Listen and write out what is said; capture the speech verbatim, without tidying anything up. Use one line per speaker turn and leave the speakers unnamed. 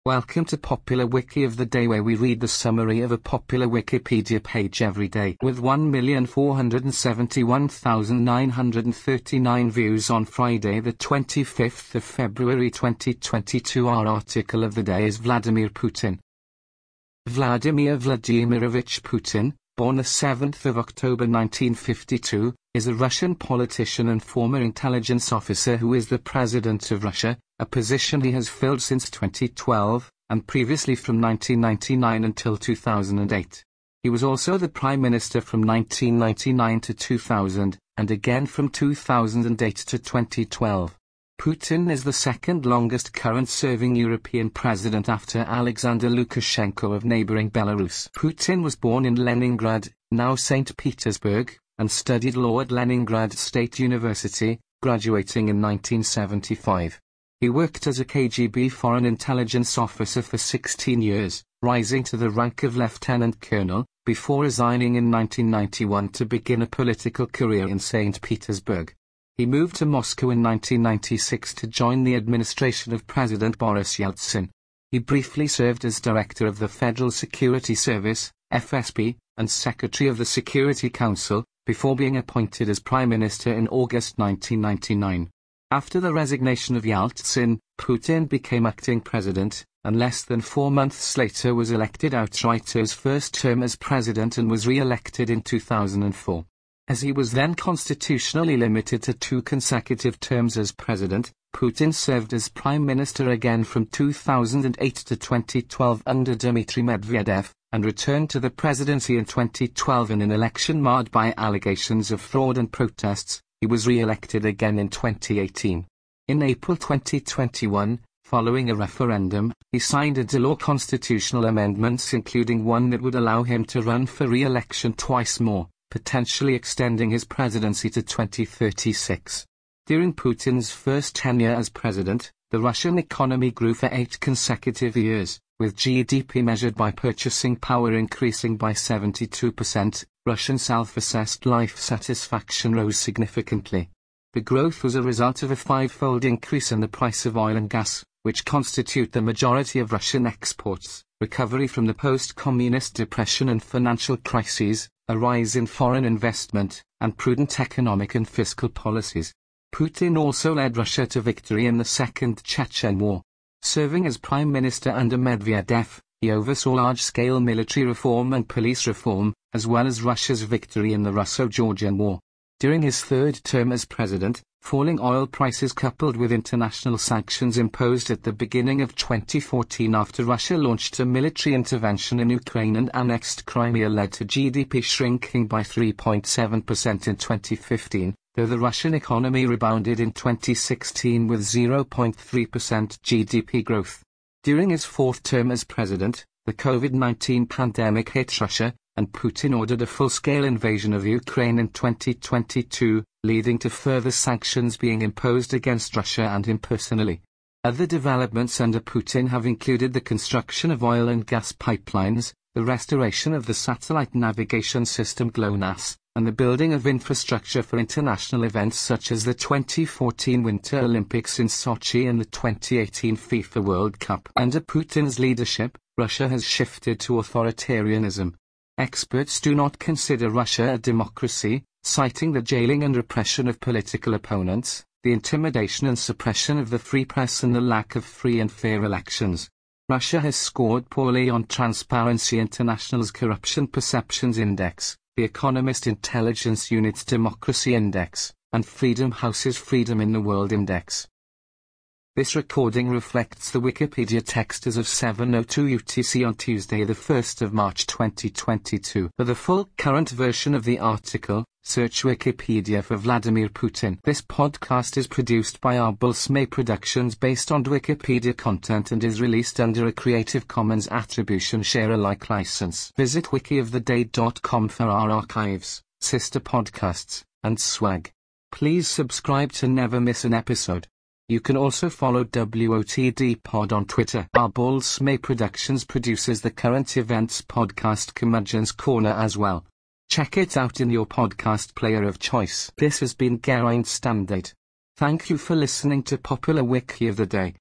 Welcome to Popular Wiki of the Day, where we read the summary of a popular Wikipedia page every day. With one million four hundred seventy-one thousand nine hundred thirty-nine views on Friday the twenty-fifth of February twenty twenty-two, our article of the day is Vladimir Putin. Vladimir Vladimirovich Putin, born the seventh of October nineteen fifty-two, is a Russian politician and former intelligence officer who is the President of Russia, a position he has filled since twenty twelve, and previously from nineteen ninety-nine until two thousand eight. He was also the Prime Minister from nineteen ninety-nine to two thousand, and again from two thousand eight to twenty twelve. Putin is the second longest current-serving European president after Alexander Lukashenko of neighboring Belarus. Putin was born in Leningrad, now Saint Petersburg, and studied law at Leningrad State University, graduating in nineteen seventy-five. He worked as a K G B foreign intelligence officer for sixteen years, rising to the rank of lieutenant colonel, before resigning in nineteen ninety-one to begin a political career in Saint Petersburg. He moved to Moscow in nineteen ninety-six to join the administration of President Boris Yeltsin. He briefly served as director of the Federal Security Service, F S B, and Secretary of the Security Council, before being appointed as Prime Minister in August nineteen ninety-nine. After the resignation of Yeltsin, Putin became acting president, and less than four months later was elected outright to his first term as president and was re-elected in two thousand four. As he was then constitutionally limited to two consecutive terms as president, Putin served as prime minister again from two thousand eight to twenty twelve under Dmitry Medvedev, and returned to the presidency in twenty twelve in an election marred by allegations of fraud and protests. He was re-elected again in twenty eighteen. In April twenty twenty-one, following a referendum, he signed into law constitutional amendments including one that would allow him to run for re-election twice more, potentially extending his presidency to twenty thirty-six. During Putin's first tenure as president, the Russian economy grew for eight consecutive years, with G D P measured by purchasing power increasing by seventy-two percent. Russian self-assessed life satisfaction rose significantly. The growth was a result of a five-fold increase in the price of oil and gas, which constitute the majority of Russian exports, recovery from the post-communist depression and financial crises, a rise in foreign investment, and prudent economic and fiscal policies. Putin also led Russia to victory in the Second Chechen War. Serving as prime minister under Medvedev, he oversaw large-scale military reform and police reform, as well as Russia's victory in the Russo-Georgian War. During his third term as president, falling oil prices coupled with international sanctions imposed at the beginning of twenty fourteen after Russia launched a military intervention in Ukraine and annexed Crimea led to G D P shrinking by three point seven percent in twenty fifteen, though the Russian economy rebounded in twenty sixteen with zero point three percent G D P growth. During his fourth term as president, the COVID nineteen pandemic hit Russia, and Putin ordered a full-scale invasion of Ukraine in twenty twenty-two, leading to further sanctions being imposed against Russia and him personally. Other developments under Putin have included the construction of oil and gas pipelines, the restoration of the satellite navigation system GLONASS, and the building of infrastructure for international events such as the twenty fourteen Winter Olympics in Sochi and the twenty eighteen FIFA World Cup. Under Putin's leadership, Russia has shifted to authoritarianism. Experts do not consider Russia a democracy, citing the jailing and repression of political opponents, the intimidation and suppression of the free press and the lack of free and fair elections. Russia has scored poorly on Transparency International's Corruption Perceptions Index, The Economist Intelligence Unit's Democracy Index, and Freedom House's Freedom in the World Index. This recording reflects the Wikipedia text as of seven oh two U T C on Tuesday the first of March twenty twenty-two. For the full current version of the article, search Wikipedia for Vladimir Putin. This podcast is produced by Arbulsme Productions based on Wikipedia content and is released under a Creative Commons Attribution Share Alike license. Visit wiki of the day dot com for our archives, sister podcasts, and swag. Please subscribe to never miss an episode. You can also follow W O T D Pod on Twitter. Arbulsme Productions produces the current events podcast Curmudgeon's Corner as well. Check it out in your podcast player of choice. This has been Geraint Standard. Thank you for listening to Popular Wiki of the Day.